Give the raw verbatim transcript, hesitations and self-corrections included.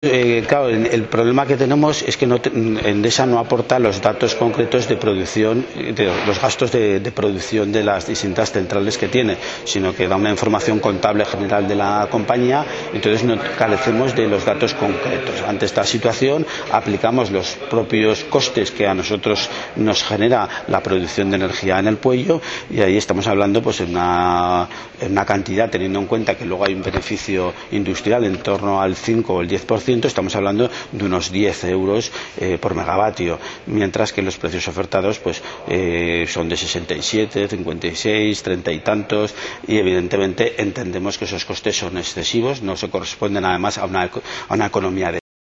Eh, claro, el problema que tenemos es que no te, Endesa no aporta los datos concretos de producción, de los gastos de, de producción de las distintas centrales que tiene, sino que da una información contable general de la compañía. Entonces no carecemos de los datos concretos. Ante esta situación aplicamos los propios costes que a nosotros nos genera la producción de energía en el Puello, y ahí estamos hablando pues en una, en una cantidad, teniendo en cuenta que luego hay un beneficio industrial en torno al cinco o el diez por ciento. Estamos hablando de unos diez euros eh, por megavatio, mientras que los precios ofertados pues eh, son de sesenta y siete, cincuenta y seis, treinta y tantos, y evidentemente entendemos que esos costes son excesivos, no se corresponden además a una, a una economía de